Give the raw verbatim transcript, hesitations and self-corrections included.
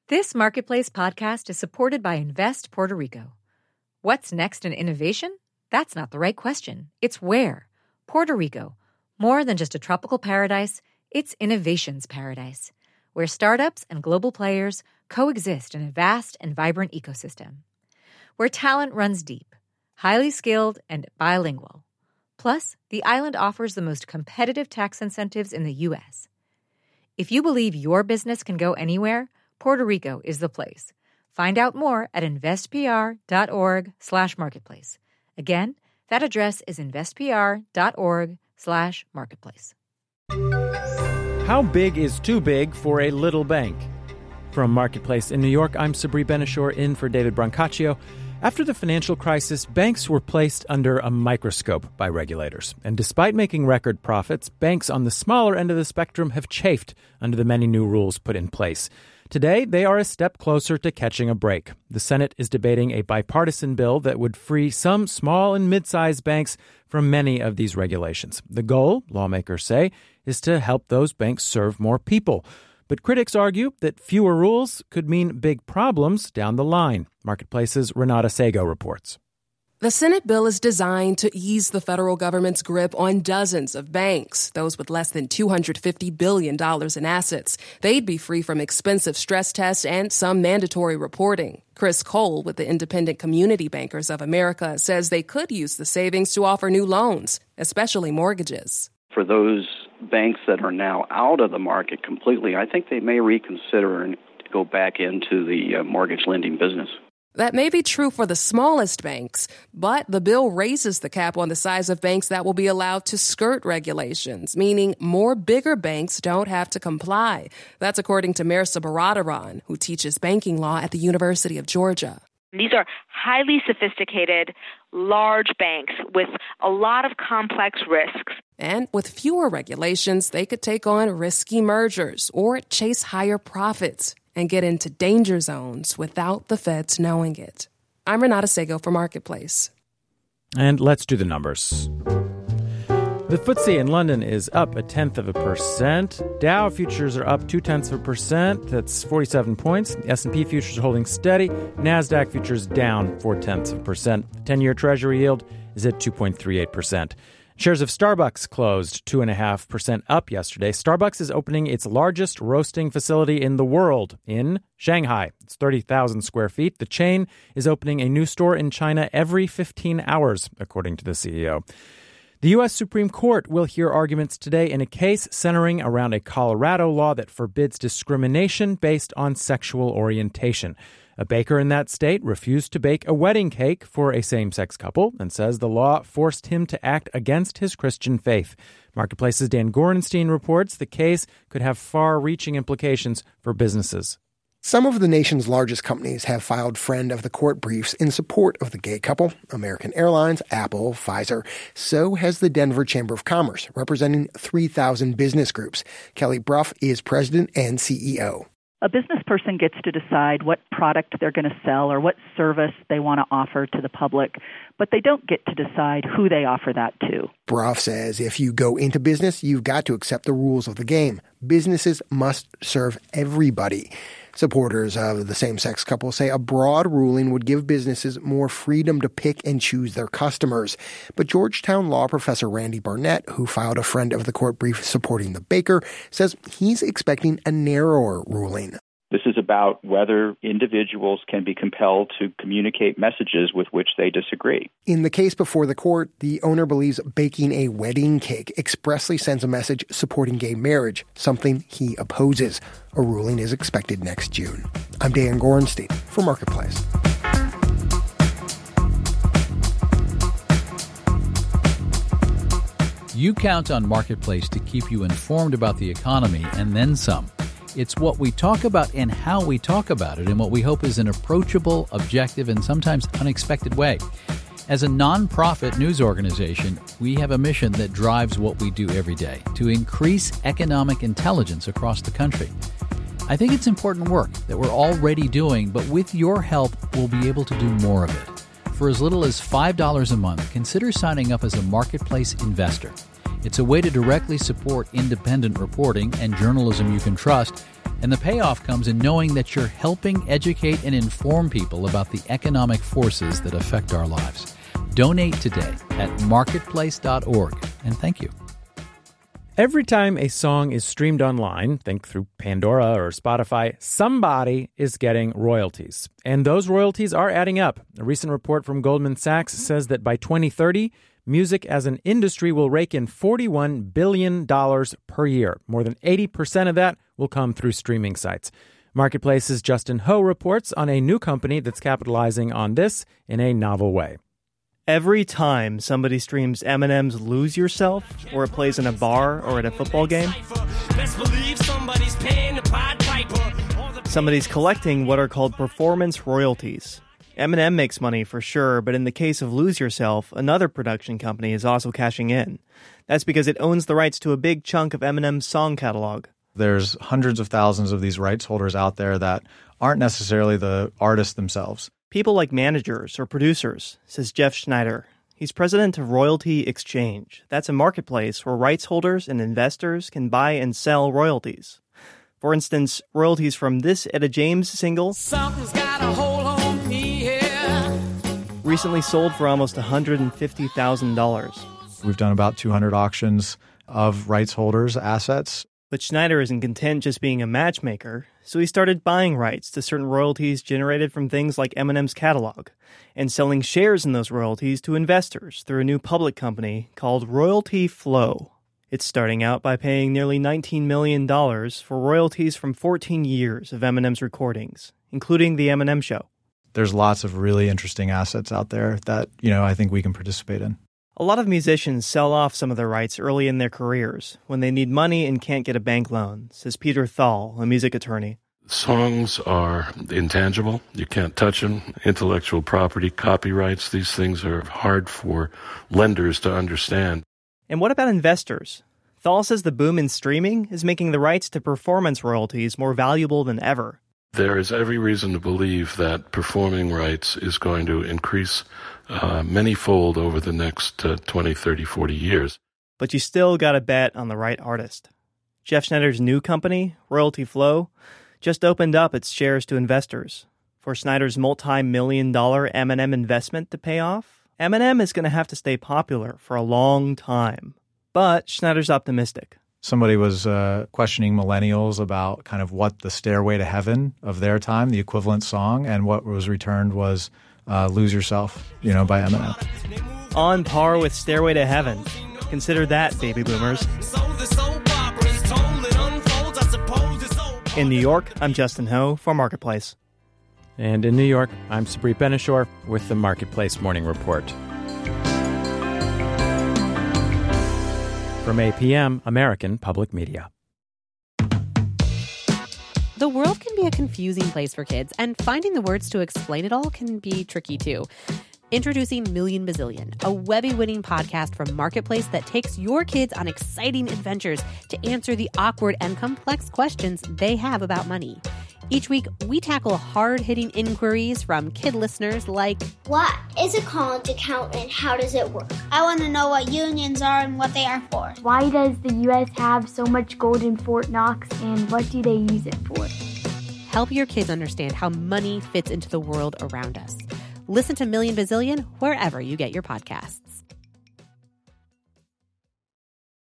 This Marketplace podcast is supported by Invest Puerto Rico. What's next in innovation? That's not the right question. It's where. Puerto Rico. More than just a tropical paradise, it's innovation's paradise, where startups and global players coexist in a vast and vibrant ecosystem. Where talent runs deep, highly skilled, and bilingual. Plus, the island offers the most competitive tax incentives in the U S. If you believe your business can go anywhere, Puerto Rico is the place. Find out more at investpr.org slash marketplace. Again, that address is investpr.org slash marketplace. How big is too big for a little bank? From Marketplace in New York, I'm Sabri Ben-Achour in for David Brancaccio. After the financial crisis, banks were placed under a microscope by regulators. And despite making record profits, banks on the smaller end of the spectrum have chafed under the many new rules put in place. Today, they are a step closer to catching a break. The Senate is debating a bipartisan bill that would free some small and mid-sized banks from many of these regulations. The goal, lawmakers say, is to help those banks serve more people. But critics argue that fewer rules could mean big problems down the line. Marketplace's Renata Sego reports. The Senate bill is designed to ease the federal government's grip on dozens of banks, those with less than two hundred fifty billion dollars in assets. They'd be free from expensive stress tests and some mandatory reporting. Chris Cole with the Independent Community Bankers of America says they could use the savings to offer new loans, especially mortgages. For those banks that are now out of the market completely, I think they may reconsider and go back into the uh, mortgage lending business. That may be true for the smallest banks, but the bill raises the cap on the size of banks that will be allowed to skirt regulations, meaning more bigger banks don't have to comply. That's according to Marisa Baradaran, who teaches banking law at the University of Georgia. These are highly sophisticated, large banks with a lot of complex risks. And with fewer regulations, they could take on risky mergers or chase higher profits and get into danger zones without the feds knowing it. I'm Renata Sego for Marketplace. And let's do the numbers. The F T S E in London is up a tenth of a percent. Dow futures are up two-tenths of a percent. That's forty-seven points. S and P futures are holding steady. NASDAQ futures down four-tenths of a percent. The ten-year Treasury yield is at two point three eight percent. Shares of Starbucks closed two point five percent up yesterday. Starbucks is opening its largest roasting facility in the world in Shanghai. It's thirty thousand square feet. The chain is opening a new store in China every fifteen hours, according to the C E O. The U S Supreme Court will hear arguments today in a case centering around a Colorado law that forbids discrimination based on sexual orientation. A baker in that state refused to bake a wedding cake for a same-sex couple and says the law forced him to act against his Christian faith. Marketplace's Dan Gorenstein reports the case could have far-reaching implications for businesses. Some of the nation's largest companies have filed friend of the court briefs in support of the gay couple. American Airlines, Apple, Pfizer. So has the Denver Chamber of Commerce, representing three thousand business groups. Kelly Brough is president and C E O. A business person gets to decide what product they're going to sell or what service they want to offer to the public, but they don't get to decide who they offer that to. Brough says if you go into business, you've got to accept the rules of the game. Businesses must serve everybody. Supporters of the same-sex couple say a broad ruling would give businesses more freedom to pick and choose their customers. But Georgetown law professor Randy Barnett, who filed a friend of the court brief supporting the baker, says he's expecting a narrower ruling. This is about whether individuals can be compelled to communicate messages with which they disagree. In the case before the court, the owner believes baking a wedding cake expressly sends a message supporting gay marriage, something he opposes. A ruling is expected next June. I'm Dan Gorenstein for Marketplace. You count on Marketplace to keep you informed about the economy and then some. It's what we talk about and how we talk about it in what we hope is an approachable, objective, and sometimes unexpected way. As a nonprofit news organization, we have a mission that drives what we do every day, to increase economic intelligence across the country. I think it's important work that we're already doing, but with your help, we'll be able to do more of it. For as little as five dollars a month, consider signing up as a Marketplace investor. It's a way to directly support independent reporting and journalism you can trust, And the payoff comes in knowing that you're helping educate and inform people about the economic forces that affect our lives. Donate today at marketplace dot org. And thank you. Every time a song is streamed online, think through Pandora or Spotify, somebody is getting royalties. And those royalties are adding up. A recent report from Goldman Sachs says that by twenty thirty, music as an industry will rake in forty-one billion dollars per year. More than eighty percent of that will come through streaming sites. Marketplace's Justin Ho reports on a new company that's capitalizing on this in a novel way. Every time somebody streams Eminem's Lose Yourself, or it plays in a bar or at a football game, somebody's collecting what are called performance royalties. Eminem makes money for sure, but in the case of Lose Yourself, another production company is also cashing in. That's because it owns the rights to a big chunk of Eminem's song catalog. There's hundreds of thousands of these rights holders out there that aren't necessarily the artists themselves. People like managers or producers, says Jeff Schneider. He's president of Royalty Exchange. That's a marketplace where rights holders and investors can buy and sell royalties. For instance, royalties from this Etta James single Something's got a hold on me here. Recently sold for almost one hundred fifty thousand dollars. We've done about two hundred auctions of rights holders' assets. But Schneider isn't content just being a matchmaker, so he started buying rights to certain royalties generated from things like Eminem's catalog, and selling shares in those royalties to investors through a new public company called Royalty Flow. It's starting out by paying nearly nineteen million dollars for royalties from fourteen years of Eminem's recordings, including The Eminem Show. There's lots of really interesting assets out there that, you know, I think we can participate in. A lot of musicians sell off some of their rights early in their careers when they need money and can't get a bank loan, says Peter Thal, a music attorney. Songs are intangible. You can't touch them. Intellectual property, copyrights, these things are hard for lenders to understand. And what about investors? Thal says the boom in streaming is making the rights to performance royalties more valuable than ever. There is every reason to believe that performing rights is going to increase uh, many-fold over the next uh, twenty, thirty, forty years. But you still got to bet on the right artist. Jeff Schneider's new company, Royalty Flow, just opened up its shares to investors. For Schneider's multi-million dollar Eminem investment to pay off, Eminem is going to have to stay popular for a long time. But Schneider's optimistic. Somebody was uh, questioning millennials about kind of what the Stairway to Heaven of their time, the equivalent song, and what was returned was uh, Lose Yourself, you know, by Eminem. On par with Stairway to Heaven. Consider that, baby boomers. In New York, I'm Justin Ho for Marketplace. And in New York, I'm Sabri Benishore with the Marketplace Morning Report. From A P M, American Public Media. The world can be a confusing place for kids, and finding the words to explain it all can be tricky too. Introducing Million Bazillion, a Webby-winning podcast from Marketplace that takes your kids on exciting adventures to answer the awkward and complex questions they have about money. Each week, we tackle hard-hitting inquiries from kid listeners like, what is a college account and how does it work? I want to know what unions are and what they are for. Why does the U S have so much gold in Fort Knox and what do they use it for? Help your kids understand how money fits into the world around us. Listen to Million Bazillion wherever you get your podcasts.